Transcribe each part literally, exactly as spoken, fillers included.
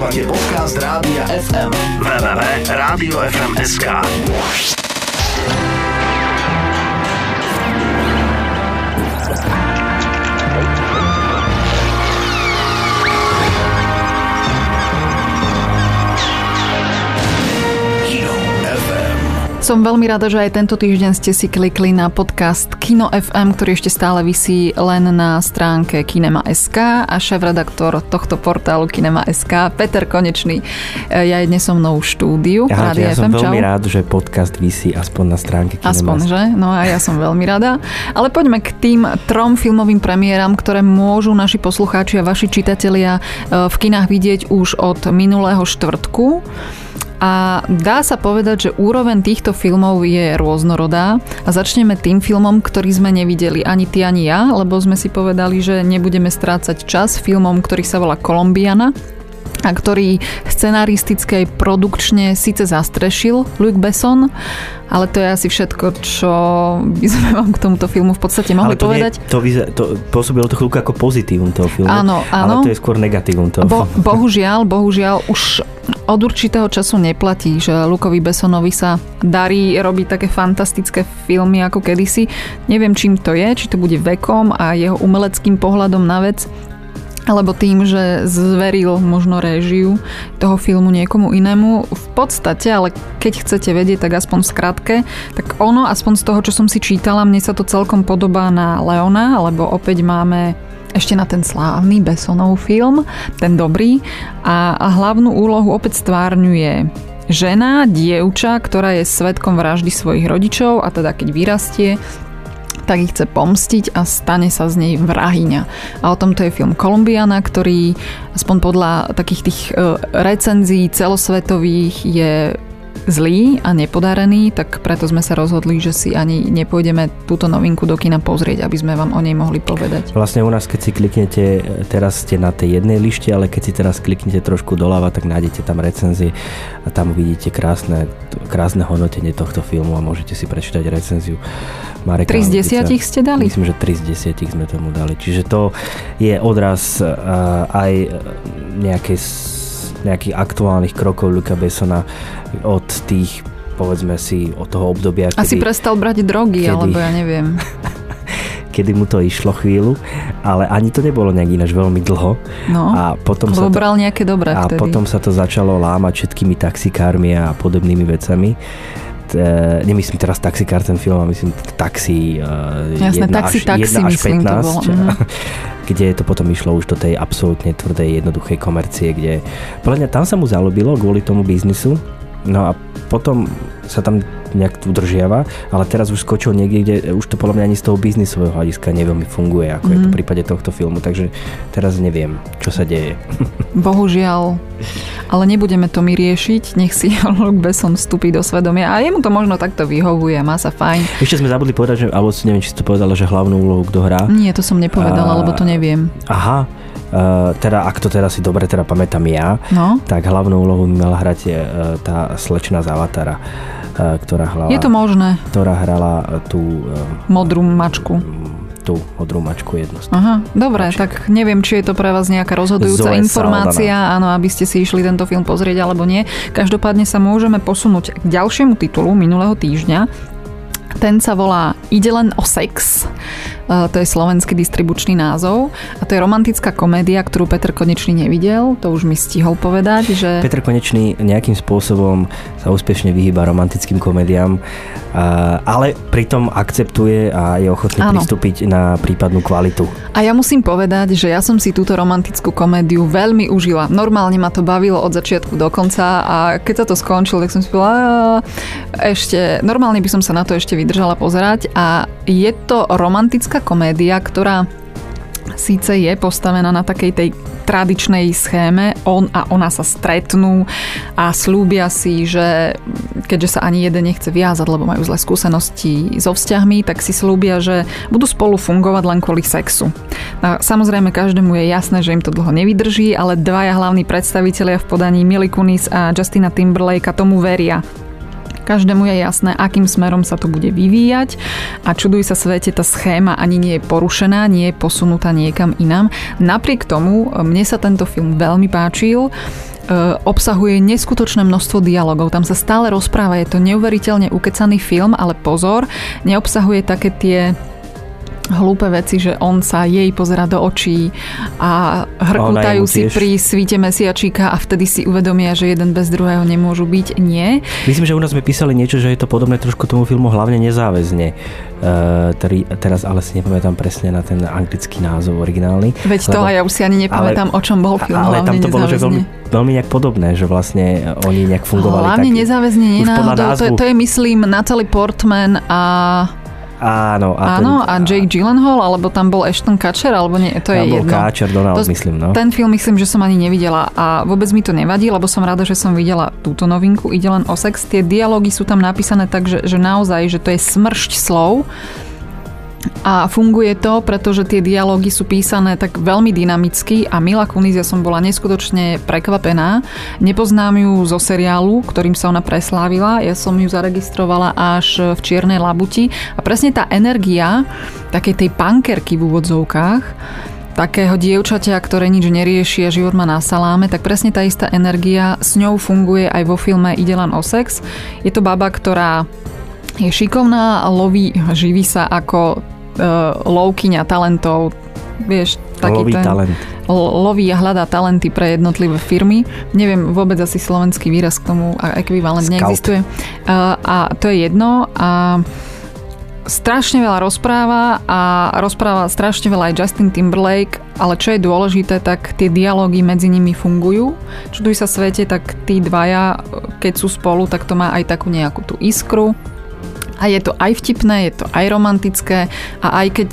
Počúvate podcast Rádia ef em. w w w bodka rádio ef em bodka es ká. Som veľmi rada, že aj tento týždeň ste si klikli na podcast Kino ef em, ktorý ešte stále visí len na stránke kinema bodka es ká a šéfredaktor tohto portálu kinema bodka es ká Peter Konečný ja je dnes so mnou v štúdiu. Ja, ja som ef em, veľmi čau. rád, že podcast visí aspoň na stránke kinema. Aspoň, že? No a ja som veľmi rada. Ale poďme k tým trom filmovým premiéram, ktoré môžu naši poslucháči a vaši čitatelia v kinách vidieť už od minulého štvrtku. A dá sa povedať, že úroveň týchto filmov je rôznorodá a začneme tým filmom, ktorý sme nevideli ani ty, ani ja, lebo sme si povedali, že nebudeme strácať čas filmom, ktorý sa volá Colombiana a ktorý scenaristicky aj produkčne síce zastrešil Luc Besson, ale to je asi všetko, čo by sme vám k tomuto filmu v podstate mohli ale to povedať. Nie, to, vyze- to pôsobilo to chvíľku ako pozitívum toho filmu, áno, áno. Ale to je skôr negatívum toho Bo, filmu. Bohužiaľ, bohužiaľ už od určitého času neplatí, že Lucovi Bessonovi sa darí robiť také fantastické filmy ako kedysi. Neviem, čím to je, či to bude vekom a jeho umeleckým pohľadom na vec, alebo tým, že zveril možno réžiu toho filmu niekomu inému. V podstate, ale keď chcete vedieť, tak aspoň v skratke, tak ono, aspoň z toho, čo som si čítala, mne sa to celkom podobá na Leona, lebo opäť máme ešte na ten slávny Bessonov film, ten dobrý. A, a hlavnú úlohu opäť stvárňuje žena, dievča, ktorá je svedkom vraždy svojich rodičov a teda keď vyrastie, tak ich chce pomstiť a stane sa z nej vrahyňa. A o tomto je film Colombiana, ktorý aspoň podľa takých tých recenzií celosvetových je zlý a nepodarený, tak preto sme sa rozhodli, že si ani nepôjdeme túto novinku do kina pozrieť, aby sme vám o nej mohli povedať. Vlastne u nás, keď si kliknete, teraz ste na tej jednej lište, ale keď si teraz kliknete trošku doľava, tak nájdete tam recenzie a tam uvidíte krásne, krásne hodnotenie tohto filmu a môžete si prečítať recenziu Mareka. tri z desiatich ste dali? Myslím, že tri z desiatich sme tomu dali. Čiže to je odraz uh, aj nejakej nejakých aktuálnych krokov Luca Bessona od tých, povedzme si, od toho obdobia, kedy... Asi prestal brať drogy, kedy, alebo ja neviem. Kedy mu to išlo chvíľu, ale ani to nebolo nejak ináč veľmi dlho. No, a potom lebo sa to, bral nejaké dobré a vtedy. A potom sa to začalo lámať všetkými taxikármi a podobnými vecami. Nemyslím teraz Taxikár ten film, a myslím Taxi Jasné, taxi, taxi, myslím to bolo. Kde to potom išlo už do tej absolútne tvrdej, jednoduchej komercie, kde podľa mňa tam sa mu zalúbilo kvôli tomu biznisu, no a potom sa tam nejak udržiava, ale teraz už skočil niekde, kde už to podľa mňa ani z toho biznisového hľadiska neveľmi funguje, ako mm. je to v prípade tohto filmu, takže teraz neviem, čo sa deje. Bohužiaľ, ale nebudeme to my riešiť, nech si Luc Besson vstúpi do svedomia a jemu to možno takto vyhovuje, má sa fajn. Ešte sme zabudli povedať, že, alebo si neviem, či si to povedala, že hlavnú úlohu kto hrá. Nie, to som nepovedala, a... lebo to neviem. Aha, Uh, teda ak to teda si dobre teda pamätám ja, no? Tak hlavnú úlohu mi mala hrať uh, tá slečna z Avatara, uh, ktorá hrala... Je to možné. Ktorá hrala uh, tú... Uh, modrú mačku. Tú modrú mačku jednu z Aha, dobre, mačky. Tak neviem, či je to pre vás nejaká rozhodujúca Zoe informácia, Saldana. Áno, aby ste si išli tento film pozrieť alebo nie. Každopádne sa môžeme posunúť k ďalšiemu titulu minulého týždňa. Ten sa volá Ide len o sex. To je slovenský distribučný názov. A to je romantická komédia, ktorú Peter Konečný nevidel. To už mi stihol povedať, že... Peter Konečný nejakým spôsobom sa úspešne vyhýba romantickým komédiám, ale pritom akceptuje a je ochotný Áno. pristúpiť na prípadnú kvalitu. A ja musím povedať, že ja som si túto romantickú komédiu veľmi užila. Normálne ma to bavilo od začiatku do konca a keď sa to skončilo, tak som si povedala, ešte, normálne by som sa na to ešte vydržala pozerať a je to romantická komédia, ktorá síce je postavená na takej tej tradičnej schéme, on a ona sa stretnú a slúbia si, že keďže sa ani jeden nechce viazať, lebo majú zlé skúsenosti so vzťahmi, tak si slúbia, že budú spolu fungovať len kvôli sexu. A samozrejme každému je jasné, že im to dlho nevydrží, ale dvaja hlavní predstavitelia v podaní Mila Kunis a Justina Timberlakea tomu veria. Každému je jasné, akým smerom sa to bude vyvíjať a čuduj sa svete, tá schéma ani nie je porušená, nie je posunutá niekam inám. Napriek tomu mne sa tento film veľmi páčil. Obsahuje neskutočné množstvo dialogov. Tam sa stále rozpráva, je to neuveriteľne ukecaný film, ale pozor, neobsahuje také tie hlúpe veci, že on sa jej pozerá do očí a hrkutajú si pri svite mesiačíka a vtedy si uvedomia, že jeden bez druhého nemôžu byť. Nie. Myslím, že u nás sme písali niečo, že je to podobné trošku tomu filmu Hlavne nezáväzne. Uh, ktorý, teraz ale si nepamätám presne na ten anglický názov originálny. Veď to lebo, a ja už si ani nepamätám, ale, o čom bol film ale Hlavne tam to bolo, že veľmi, veľmi nejak podobné, že vlastne oni nejak fungovali. Hlavne tak, nezáväzne nie náhodou. To, to je myslím Natalie Portman a Áno, a, Áno, ten, a Jake Gyllenhaal, alebo tam bol Ashton Kutcher, alebo nie, to je jedno. Tam bol Kutcher, Donald, to, myslím, no. Ten film myslím, že som ani nevidela a vôbec mi to nevadí, lebo som rada, že som videla túto novinku, ide len o sex. Tie dialógy sú tam napísané tak, že, že naozaj, že to je smršť slov. A funguje to, pretože tie dialógy sú písané tak veľmi dynamicky a Mila Kunis, ja som bola neskutočne prekvapená. Nepoznám ju zo seriálu, ktorým sa ona preslávila. Ja som ju zaregistrovala až v Čiernej labuti. A presne tá energia takej tej punkerky v úvodzovkách, takého dievčaťa, ktoré nič nerieši a život má na saláme, tak presne tá istá energia s ňou funguje aj vo filme Ide len o sex. Je to baba, ktorá je šikovná, loví, živí sa ako lovkyňa talentov, vieš, taký loví ten talent. Loví a hľadá talenty pre jednotlivé firmy. Neviem, vôbec asi slovenský výraz k tomu ekvivalent Scout. Neexistuje. A to je jedno a strašne veľa rozpráva a rozpráva strašne veľa aj Justin Timberlake, ale čo je dôležité, tak tie dialógy medzi nimi fungujú. Čuduj sa svete, tak tí dvaja, keď sú spolu, tak to má aj takú nejakú tú iskru. A je to aj vtipné, je to aj romantické a aj keď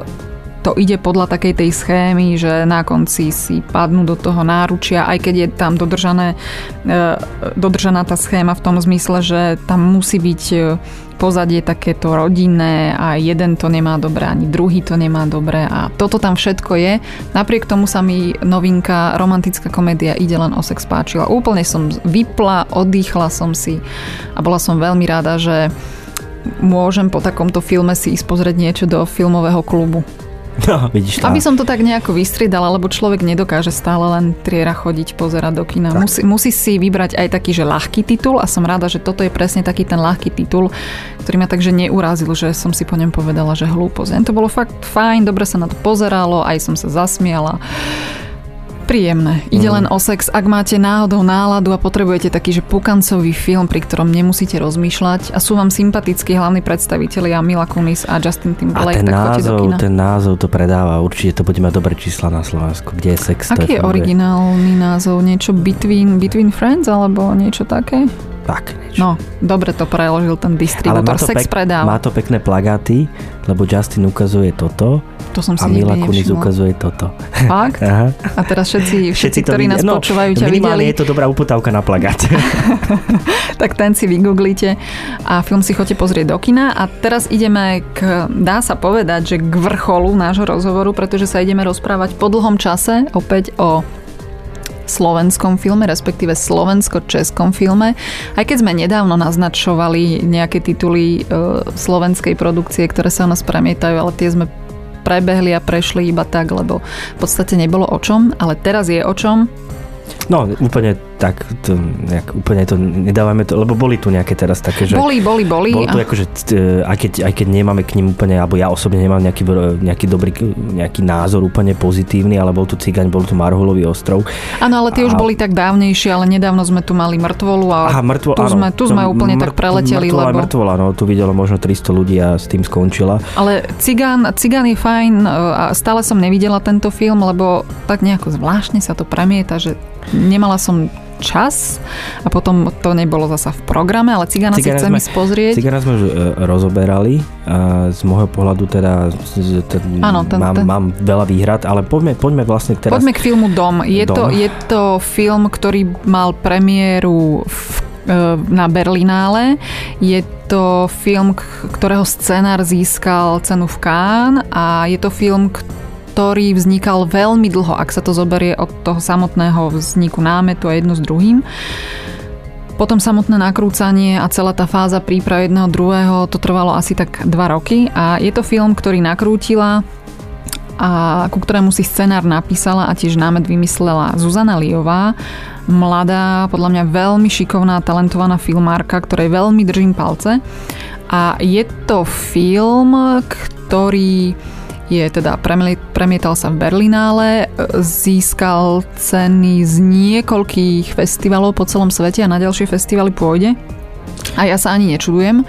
to ide podľa takej tej schémy, že na konci si padnú do toho náručia, aj keď je tam dodržané, dodržaná tá schéma v tom zmysle, že tam musí byť pozadie takéto rodinné a jeden to nemá dobre, ani druhý to nemá dobre a toto tam všetko je. Napriek tomu sa mi novinka romantická komédia Ide len o sex páčila. Úplne som vypla, oddychla som si a bola som veľmi rada, že môžem po takomto filme si ísť pozrieť niečo do filmového klubu. No, vidíš to. Aby som to tak nejako vystriedala, lebo človek nedokáže stále len triera chodiť, pozerať do kina. Musí, musí si vybrať aj taký, že ľahký titul a som rada, že toto je presne taký ten ľahký titul, ktorý ma takže neurazil, že som si po ňom povedala, že hlúposť. To bolo fakt fajn, dobre sa na to pozeralo, aj som sa zasmiala. Príjemné. Ide len o sex. Ak máte náhodou náladu a potrebujete taký, že pukancový film, pri ktorom nemusíte rozmýšľať a sú vám sympatickí hlavní predstavitelia Mila Kunis a Justin Timberlake, tak choďte do kina. Ten názov to predáva. Určite to bude mať dobré čísla na Slovensku. Kde je sex? Aký je originálny názov? Niečo Between, Between Friends alebo niečo také? Tak, niečo. No, dobre to preložil ten distribútor. Sex pek- predáva. Má to pekné plagáty, lebo Justin ukazuje toto to som si a Mila Kunis ukazuje toto. Fakt? Aha. A teraz všetci, všetci, všetci ktorí nás no, počúvajú, ťa videli. Minimálne je to dobrá uputávka na plagáte. Tak ten si vygooglite a film si choďte pozrieť do kina. A teraz ideme k, dá sa povedať, že k vrcholu nášho rozhovoru, pretože sa ideme rozprávať po dlhom čase opäť o slovenskom filme, respektíve slovensko-českom filme. Aj keď sme nedávno naznačovali nejaké tituly e, slovenskej produkcie, ktoré sa o nás premietajú, ale tie sme prebehli a prešli iba tak, lebo v podstate nebolo o čom, ale teraz je o čom. No, úplne tak, to, nejak, úplne to nedávame to, lebo boli tu nejaké teraz také, že... Boli, boli, boli. Bolo tu a... akože, aj keď, aj keď nemáme k nim úplne, alebo ja osobne nemám nejaký, nejaký dobrý, nejaký názor úplne pozitívny, ale bol tu Cigaň, bol tu Marhulový ostrov. Áno, ale tie a... už boli tak dávnejšie, ale nedávno sme tu mali Mŕtvolu a Aha, mŕtvo, tu, áno, sme, tu sme no, úplne mŕ, tak preleteli, mŕtvola, lebo... Mŕtvola, no, tu videlo možno tristo ľudí a s tým skončila. Ale Cigán, Cigán je fajn a stále som nevidela tento film, lebo tak nejako zvláštne sa to premieta, že nemala som čas a potom to nebolo zasa v programe, ale Cigána si chcem ísť pozrieť. Cigána sme už rozoberali a z môjho pohľadu teda ten, Áno, ten, mám, ten... mám veľa výhrad, ale poďme, poďme vlastne teraz... Poďme k filmu Dom. Je, Dom. To, je to film, ktorý mal premiéru v, na Berlinále. Je to film, ktorého scenár získal cenu v Cannes a je to film, ktorý vznikal veľmi dlho, ak sa to zoberie od toho samotného vzniku námetu a jedno s druhým. Potom samotné nakrúcanie a celá tá fáza príprav jedného druhého, to trvalo asi tak dva roky a je to film, ktorý nakrútila a ku ktorému si scenár napísala a tiež námed vymyslela Zuzana Liová, mladá, podľa mňa veľmi šikovná, talentovaná filmárka, ktorej veľmi držím palce. A je to film, ktorý je teda premietal sa v Berlinále, získal ceny z niekoľkých festivalov po celom svete a na ďalšie festivaly pôjde. A ja sa ani nečudujem.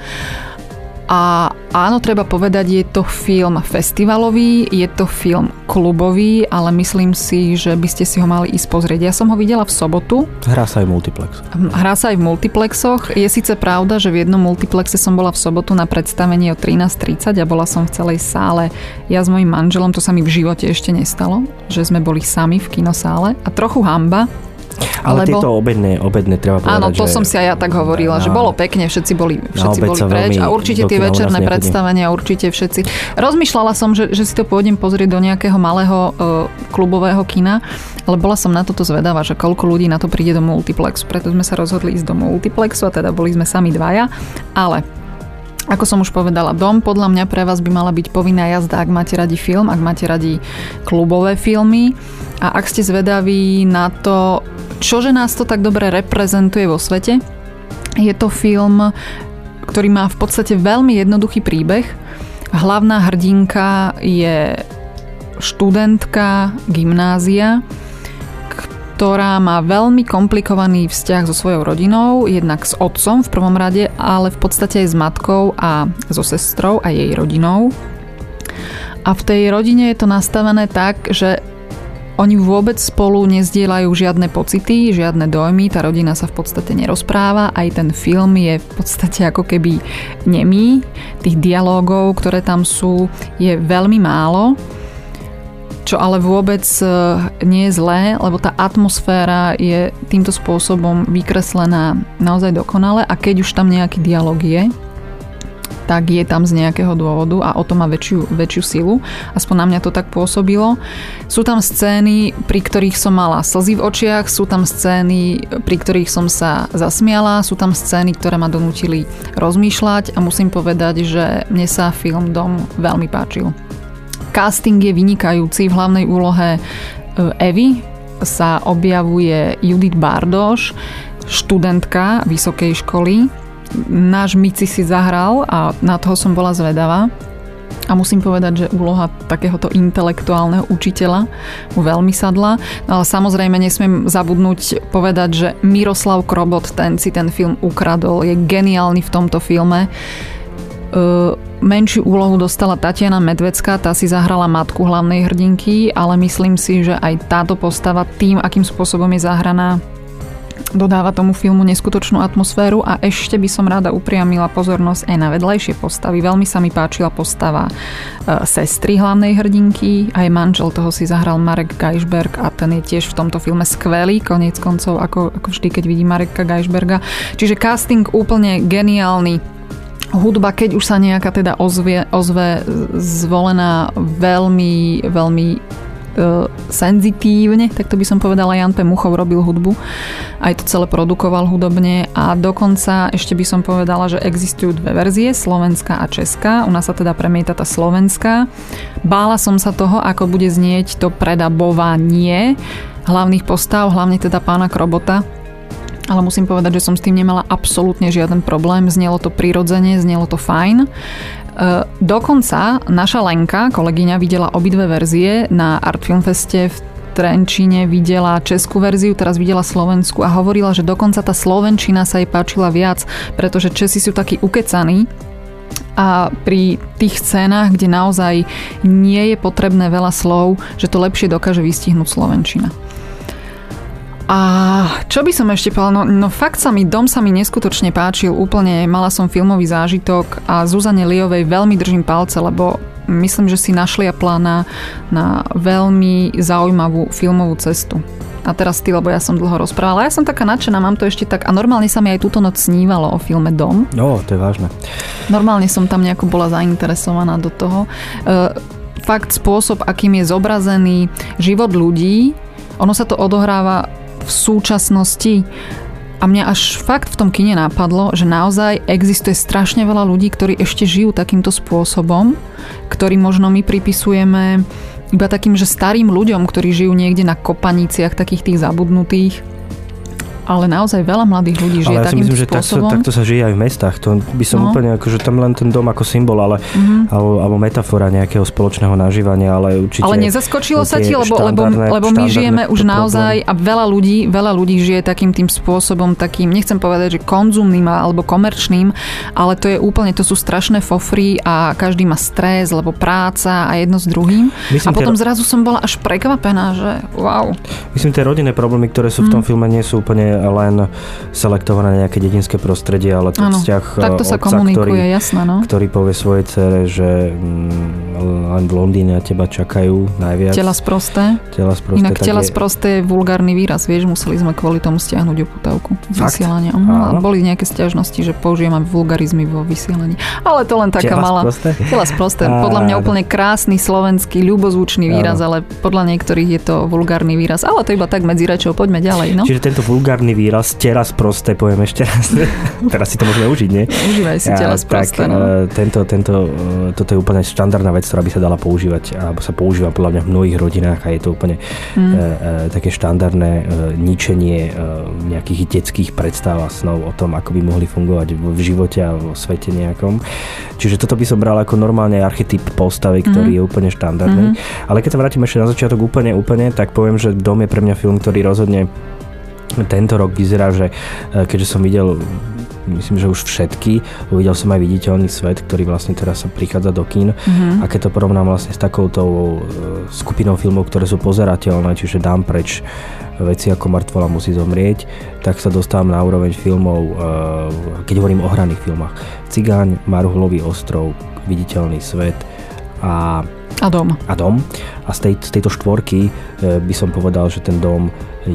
A áno, treba povedať, je to film festivalový, je to film klubový, ale myslím si, že by ste si ho mali ísť pozrieť. Ja som ho videla v sobotu. Hrá sa aj v multiplex. Hrá sa aj v multiplexoch. Je síce pravda, že v jednom multiplexe som bola v sobotu na predstavení o trinásť tridsať a bola som v celej sále ja s mojím manželom, to sa mi v živote ešte nestalo, že sme boli sami v kinosále a trochu hanba. Ale lebo... tieto obedné, obedné treba povedať, áno, to že... som si aj ja tak hovorila, no, že bolo pekne, všetci boli, všetci boli preč a určite tie večerné predstavenia, určite všetci. Rozmýšľala som, že, že si to pôjdem pozrieť do nejakého malého uh, klubového kina, ale bola som na toto zvedavá, že koľko ľudí na to príde do multiplexu, preto sme sa rozhodli ísť do multiplexu a teda boli sme sami dvaja, ale ako som už povedala, Dom podľa mňa pre vás by mala byť povinná jazda, ak máte radi film, ak máte radi klubové filmy a ak ste zvedaví na to, čože nás to tak dobre reprezentuje vo svete. Je to film, ktorý má v podstate veľmi jednoduchý príbeh. Hlavná hrdinka je študentka gymnázia, ktorá má veľmi komplikovaný vzťah so svojou rodinou, jednak s otcom v prvom rade, ale v podstate aj s matkou a so sestrou a jej rodinou. A v tej rodine je to nastavené tak, že oni vôbec spolu nezdieľajú žiadne pocity, žiadne dojmy, tá rodina sa v podstate nerozpráva, aj ten film je v podstate ako keby nemý. Tých dialógov, ktoré tam sú, je veľmi málo, čo ale vôbec nie je zlé, lebo tá atmosféra je týmto spôsobom vykreslená naozaj dokonale a keď už tam nejaký dialóg je, tak je tam z nejakého dôvodu a o to má väčšiu, väčšiu silu. Aspoň na mňa to tak pôsobilo. Sú tam scény, pri ktorých som mala slzy v očiach, sú tam scény, pri ktorých som sa zasmiala, sú tam scény, ktoré ma donútili rozmýšľať a musím povedať, že mne sa film Dom veľmi páčil. Casting je vynikajúci, v hlavnej úlohe Evy sa objavuje Judith Bardoš, študentka vysokej školy. Náš Mici si zahral a na toho som bola zvedavá. A musím povedať, že úloha takéhoto intelektuálneho učiteľa mu veľmi sadla. Ale samozrejme nesmiem zabudnúť povedať, že Miroslav Krobot, ten si ten film ukradol, je geniálny v tomto filme. Menšiu úlohu dostala Tatiana Medvecká, tá si zahrala matku hlavnej hrdinky, ale myslím si, že aj táto postava tým, akým spôsobom je zahraná, dodáva tomu filmu neskutočnú atmosféru a ešte by som rada upriamila pozornosť aj na vedľajšie postavy. Veľmi sa mi páčila postava e, sestry hlavnej hrdinky, aj manžel toho si zahral Marek Geisberg a ten je tiež v tomto filme skvelý, koniec koncov, ako, ako vždy, keď vidím Mareka Geisberga. Čiže casting úplne geniálny. Hudba, keď už sa nejaká teda ozve, ozve zvolená veľmi, veľmi senzitívne, tak to by som povedala, Jan P. Muchov robil hudbu, aj to celé produkoval hudobne a dokonca ešte by som povedala, že existujú dve verzie, slovenská a česká. U nás sa teda premieta tá slovenská. Bála som sa toho, ako bude znieť to predabovanie hlavných postav, hlavne teda pána Krobota, ale musím povedať, že som s tým nemala absolútne žiaden problém. Znelo to prirodzene, znelo to fajn. Dokonca naša Lenka, kolegyňa, videla obidve verzie. Na Art Film Feste v Trenčíne videla českú verziu, teraz videla slovenskú a hovorila, že dokonca tá slovenčina sa jej páčila viac, pretože Česi sú takí ukecaní a pri tých scénach, kde naozaj nie je potrebné veľa slov, že to lepšie dokáže vystihnúť slovenčina. A čo by som ešte povedala, no, no fakt sa mi, Dom sa mi neskutočne páčil úplne, mala som filmový zážitok a Zuzane Liovej veľmi držím palce, lebo myslím, že si našliapla na, na veľmi zaujímavú filmovú cestu. A teraz ty, lebo ja som dlho rozprávala, ja som taká nadšená, mám to ešte tak a normálne sa mi aj túto noc snívalo o filme Dom. No, to je vážne. Normálne som tam nejako bola zainteresovaná do toho. E, fakt spôsob, akým je zobrazený život ľudí, ono sa to odohráva v súčasnosti. A mňa až fakt v tom kine napadlo, že naozaj existuje strašne veľa ľudí, ktorí ešte žijú takýmto spôsobom, ktorý možno my pripisujeme iba takým, že starým ľuďom, ktorí žijú niekde na kopaniciach takých tých zabudnutých. Ale naozaj veľa mladých ľudí žije ale ja takýmto myslím, že spôsobom. takto, takto sa žije aj v mestách. To by som no. úplne, akože tam len ten dom ako symbol, ale, mm-hmm. alebo, alebo metafora nejakého spoločného nažívania, ale určite... Ale nezaskočilo sa ti, lebo, lebo, lebo my žijeme už naozaj a veľa ľudí, veľa ľudí žije takým tým spôsobom, takým, nechcem povedať, že konzumným alebo komerčným, ale to je úplne, to sú strašné fofry a každý má stres, lebo práca a jedno s druhým. Myslím, a potom tie... zrazu som bola až prekvapená, že wow. Myslím, tie rodinné problémy, ktoré sú v tom mm. filme, nie sú úplne len selektované nejaké dedinské prostredie, ale ten ano, vzťah takto sa otca, komunikuje, ktorý, jasné, no? ktorý povie svojej dcere, že mm, len v Londýne na teba čakajú najviac. Tela sprosté. Tela sprosté. Inak tela je... sprosté je vulgárny výraz, vieš, museli sme kvôli tomu stiahnuť oputávku z vysielania. Uh, boli nejaké sťažnosti, že použijeme vulgarizmy vo vysielaní. Ale to len taká tela malá... Sprosté? Tela sprosté. Podľa mňa úplne krásny slovenský, ľubozvučný výraz, ale podľa niektorých je to vulgárny výraz. Ale to iba tak medzi rečou, poďme ďalej, no. Čiže tento vulgárny výraz tela sprosté, poviem ešte raz. Teraz si to môžeme užiť, nie? Užívaj si tela sprosté, tak, no. Tento, tento, toto je úplne štandardná vec, ktorá by sa dala používať, alebo sa používa podľa mňa v mnohých rodinách a je to úplne mm. e, e, také štandardné e, ničenie e, nejakých detských predstav a snov o tom, ako by mohli fungovať v, v živote a vo svete nejakom. Čiže toto by som bral ako normálne archetyp postavy, ktorý mm. je úplne štandardný. Mm. Ale keď sa vrátim ešte na začiatok úplne, úplne, tak poviem, že Dom je pre mňa film, ktorý rozhodne tento rok vyzerá, že keďže som videl, myslím, že už všetky, uvidel som aj Viditeľný svet, ktorý vlastne teraz sa prichádza do kín. Mm-hmm. A keď to porovnám vlastne s takouto skupinou filmov, ktoré sú pozerateľné, čiže dám preč veci ako Mŕtvola musí zomrieť, tak sa dostávam na úroveň filmov, keď hovorím o hraných filmách. Cigáň, Maruhlový ostrov, Viditeľný svet a A dom. A dom. A z, tej, z tejto štvorky by som povedal, že ten Dom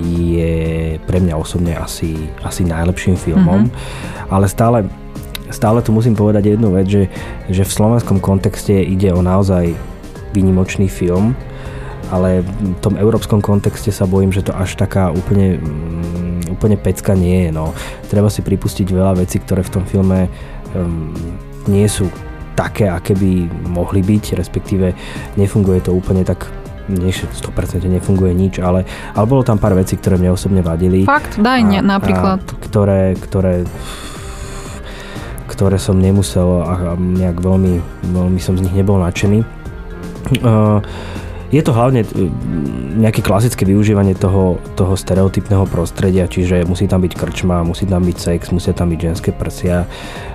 je pre mňa osobne asi, asi najlepším filmom. Mm-hmm. Ale stále, stále tu musím povedať jednu vec, že, že v slovenskom kontexte ide o naozaj výnimočný film, ale v tom európskom kontexte sa bojím, že to až taká úplne, úplne pecka nie je. No. Treba si pripustiť veľa vecí, ktoré v tom filme um, nie sú také, aké by mohli byť, respektíve nefunguje to úplne tak, nie sto percent nefunguje nič, ale, ale bolo tam pár vecí, ktoré mne osobne vadili. Fakt? Daj a, napríklad. A ktoré, ktoré, ktoré som nemusel a nejak veľmi, veľmi som z nich nebol nadšený. Uh, Je to hlavne nejaké klasické využívanie toho, toho stereotypného prostredia, čiže musí tam byť krčma, musí tam byť sex, musia tam byť ženské prsia.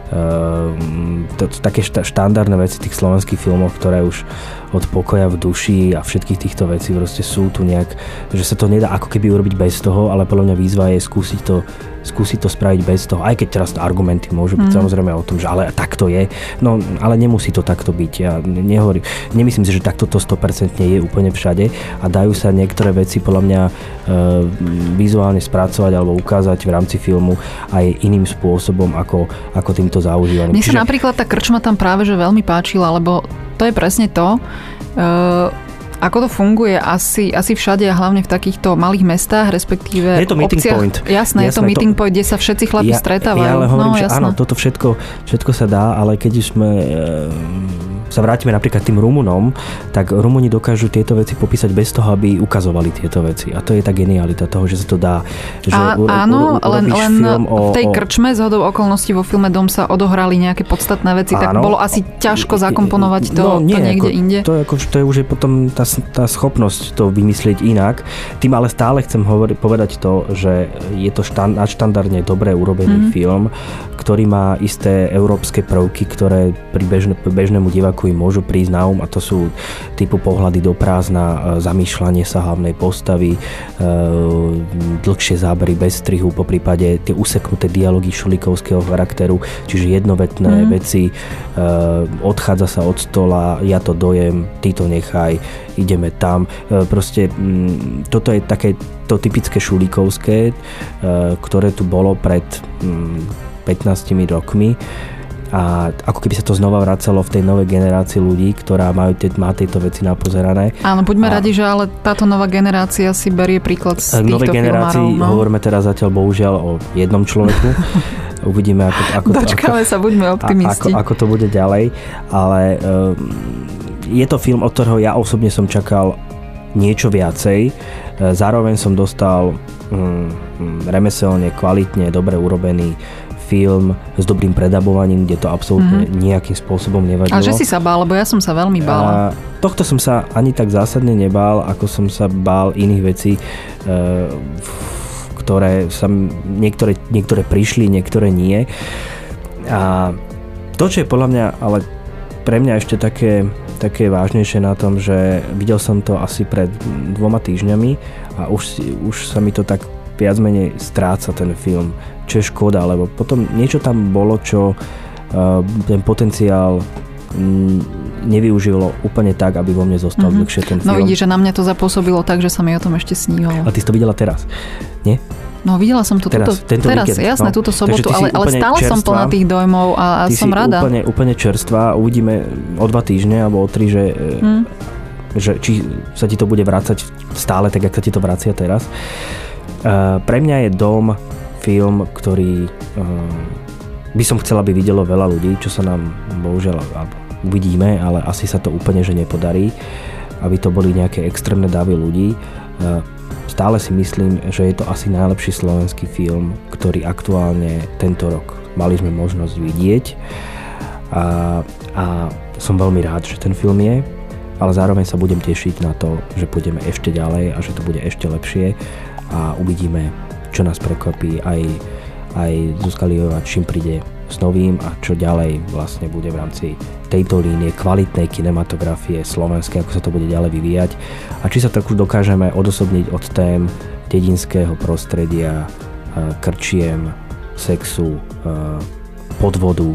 Uh, to sú také štandardné veci tých slovenských filmov, ktoré už od Pokoja v duši a všetkých týchto vecí proste sú tu nejak, že sa to nedá ako keby urobiť bez toho, ale podľa mňa výzva je skúsiť to skúsiť to spraviť bez toho, aj keď teraz argumenty môžu byť mm. samozrejme o tom, že ale tak to je, no ale nemusí to takto byť. Ja nehovorím, nemyslím si, že takto to sto percent je úplne všade a dajú sa niektoré veci podľa mňa e, vizuálne spracovať alebo ukázať v rámci filmu aj iným spôsobom ako, ako týmto zaužívaným. Mne sa Čiže... napríklad tá krčma tam práve že veľmi páčila, lebo to je presne to, e, ako to funguje asi, asi všade a hlavne v takýchto malých mestách, respektíve je to meeting obciach. Point. Jasné, jasné, je to meeting to... point, kde sa všetci chlapi ja, stretávajú. Ja ale hovorím, no, že áno, toto všetko, všetko sa dá, ale keď už sme e, sa vrátime napríklad tým Rumunom, tak Rumuni dokážu tieto veci popísať bez toho, aby ukazovali tieto veci. A to je tá genialita toho, že sa to dá. Že a, uro, áno, uro, len, len o, v tej o... krčme zhodou okolností vo filme Dom sa odohrali nejaké podstatné veci, áno, tak bolo asi ťažko zakomponovať to, no, nie, to niekde ako, inde. To je, ako, to je už je potom tá, tá schopnosť to vymyslieť inak. Tým ale stále chcem hovori, povedať to, že je to štand, nadštandardne dobre urobený mm. film, ktorý má isté európske prvky, ktoré pri bežne, bežnému diváku im môžu prísť na um, a to sú typu pohľady do prázdna, zamýšľanie sa hlavnej postavy, e, dlhšie zábery bez strihu, po prípade tie useknuté dialógy šulikovského charakteru, čiže jednovetné mm. veci, e, odchádza sa od stola, ja to dojem, ty to nechaj, ideme tam. E, proste m, toto je také to typické šulikovské, e, ktoré tu bolo pred m, pätnástimi rokmi a ako keby sa to znova vracalo v tej novej generácii ľudí, ktorá majú te, má tieto veci napozerané. Áno, buďme a... radi, že ale táto nová generácia si berie príklad z týchto novej generácii filmárov. No? Hovoríme teraz zatiaľ bohužiaľ o jednom človeku. Uvidíme, ako, ako, Dočkáme ako, sa, buďme optimisti. Ako, ako to bude ďalej, ale um, je to film, od ktorého ja osobne som čakal niečo viacej. Zároveň som dostal um, remeselne, kvalitne, dobre urobený film s dobrým predabovaním, kde to absolútne mm-hmm. nejakým spôsobom nevadilo. A že si sa bál, lebo ja som sa veľmi bála. A tohto som sa ani tak zásadne nebál, ako som sa bál iných vecí, ktoré sa niektoré, niektoré prišli, niektoré nie. A to, čo je podľa mňa, ale pre mňa ešte také, také vážnejšie na tom, že videl som to asi pred dvoma týždňami a už, už sa mi to tak viac menej stráca ten film, čo je škoda, lebo potom niečo tam bolo, čo uh, ten potenciál m, nevyužilo úplne tak, aby vo mne zostal mm-hmm. dlhšie ten film. No vidíš, že na mňa to zapôsobilo tak, že sa mi o tom ešte snívalo. A ty si to videla teraz, nie? No videla som to teraz, túto, teraz víkend, jasné, no. túto sobotu, ale, ale stále čerstvá, som plná tých dojmov a, a som rada. Ty si úplne, úplne čerstvá, uvidíme o dva týždne alebo o tri, že, mm. že či sa ti to bude vracať stále tak, jak sa ti to vracia teraz. Uh, pre mňa je Dom film, ktorý uh, by som chcela, aby videlo veľa ľudí, čo sa nám bohužiaľ uvidíme, ale asi sa to úplne že nepodarí, aby to boli nejaké extrémne davy ľudí. Uh, stále si myslím, že je to asi najlepší slovenský film, ktorý aktuálne tento rok mali sme možnosť vidieť a, a som veľmi rád, že ten film je, ale zároveň sa budem tešiť na to, že pôjdeme ešte ďalej a že to bude ešte lepšie a uvidíme, čo nás prekvapí aj, aj Zuzka Liová, čím príde s novým a čo ďalej vlastne bude v rámci tejto línie kvalitnej kinematografie slovenskej, ako sa to bude ďalej vyvíjať a či sa tak už dokážeme odosobniť od tém dedinského prostredia, krčiem, sexu, podvodu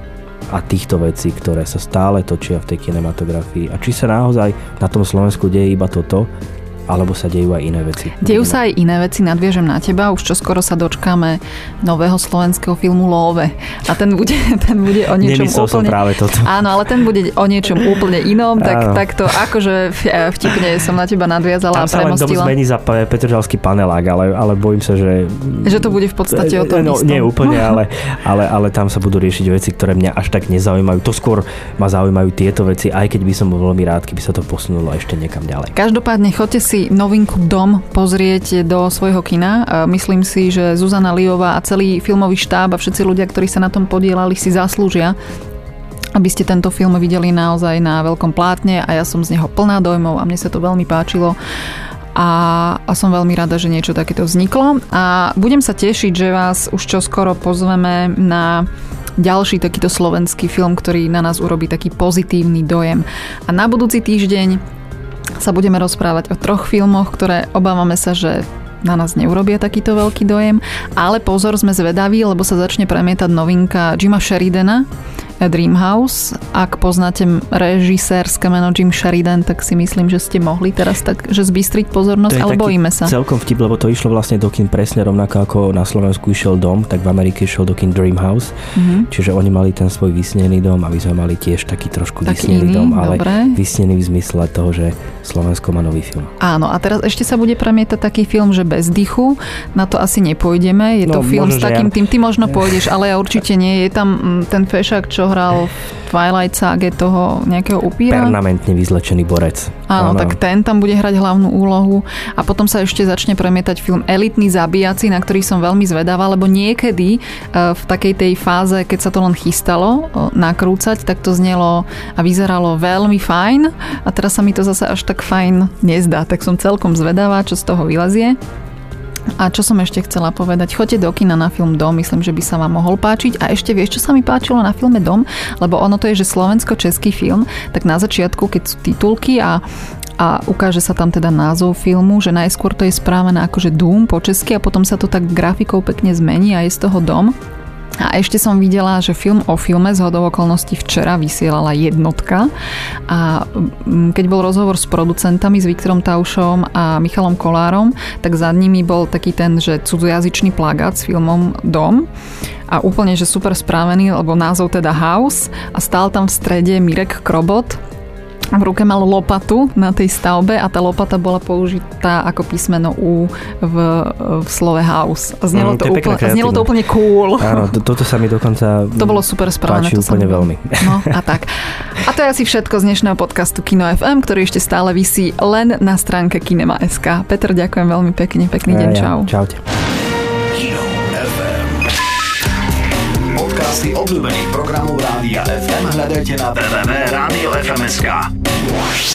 a týchto vecí, ktoré sa stále točia v tej kinematografii a či sa naozaj na tom Slovensku deje iba toto, alebo sa dejú aj iné veci. Dejú sa aj iné veci, nadviežem na teba. Už čoskoro sa dočkáme nového slovenského filmu Love. A ten bude, ten bude o niečom Nemyslel úplne... som práve toto. Áno, ale ten bude o niečom úplne inom. Tak, tak to akože vtipne som na teba nadviazala a premostila. Tam sa len zmení za petržalský panelák, ale, ale bojím sa, že... Že to bude v podstate o tom no, istom. Nie úplne, ale, ale, ale tam sa budú riešiť veci, ktoré mňa až tak nezaujímajú. To skôr ma zaujímajú tieto veci, aj keď by som bol veľmi rád, keby sa to posunulo ešte niekam ďalej. Každopádne choďte si novinku Dom pozrieť do svojho kina. Myslím si, že Zuzana Liová a celý filmový štáb a všetci ľudia, ktorí sa na tom podielali, si zaslúžia, aby ste tento film videli naozaj na veľkom plátne a ja som z neho plná dojmov a mne sa to veľmi páčilo. A, a som veľmi rada, že niečo takéto vzniklo. A budem sa tešiť, že vás už čoskoro pozveme na ďalší takýto slovenský film, ktorý na nás urobí taký pozitívny dojem. A na budúci týždeň sa budeme rozprávať o troch filmoch, ktoré obávame sa, že na nás neurobia takýto veľký dojem. Ale pozor, sme zvedaví, lebo sa začne premietať novinka Jima Sheridana, Dreamhouse. Ak poznáte režisérske meno Jim Sheridan, tak si myslím, že ste mohli teraz tak, že zbystriť pozornosť, ale bojíme sa. Celkom vtip, lebo to išlo vlastne do kin presne rovnako ako na Slovensku išiel Dom, tak v Amerike išiel do kin Dreamhouse. Mm-hmm. Čiže oni mali ten svoj vysnený dom a my sme mali tiež taký trošku taký vysnený iný, dom, ale dobre. Vysnený v zmysle toho, že Slovensko má nový film. Áno, a teraz ešte sa bude premietať taký film, že Bez dychu. Na to asi nepôjdeme. Je to no, film možno, s takým ja... tým, ty možno pôjdeš, ale ja určite nie. Je tam ten fešák, čo hral v Twilight ságe toho nejakého upíra. Permanentne vyzlečený borec. Áno, ano. Tak ten tam bude hrať hlavnú úlohu a potom sa ešte začne premietať film Elitní zabíjaci, na ktorý som veľmi zvedavá, lebo niekedy v takej tej fáze, keď sa to len chystalo nakrúcať, tak to znelo a vyzeralo veľmi fajn a teraz sa mi to zase až tak fajn nezdá. Tak som celkom zvedavá, čo z toho vylezie. A čo som ešte chcela povedať, choďte do kina na film Dom, myslím, že by sa vám mohol páčiť. A ešte vieš, čo sa mi páčilo na filme Dom? Lebo ono to je, že slovensko-český film, tak na začiatku, keď sú titulky a a ukáže sa tam teda názov filmu, že najskôr to je správené akože Dům po česky a potom sa to tak grafikou pekne zmení a je z toho Dom. A ešte som videla, že film o filme zhodou okolností včera vysielala Jednotka a keď bol rozhovor s producentami, s Viktorom Taušom a Michalom Kolárom, tak za nimi bol taký ten, že cudzojazyčný plagát s filmom Dom a úplne, že super správený, lebo názov teda House a stál tam v strede Mirek Krobot. V ruke mal lopatu na tej stavbe a tá lopata bola použitá ako písmeno U v, v slove house. A znelo, mm, to, to, úplne, znelo to úplne cool. Áno, to, toto sa mi dokonca to bolo super správne. Páči to úplne veľmi. No a tak. A to je asi všetko z dnešného podcastu Kino ef em, ktorý ešte stále visí len na stránke kinema bodka es ká. Peter, ďakujem veľmi pekne. Pekný deň. Ja, čau. Čaute. Kino ef em. Podcasty obľúbených programov Rádia ef em hľadajte na w w w bodka rádio ef em bodka es ká.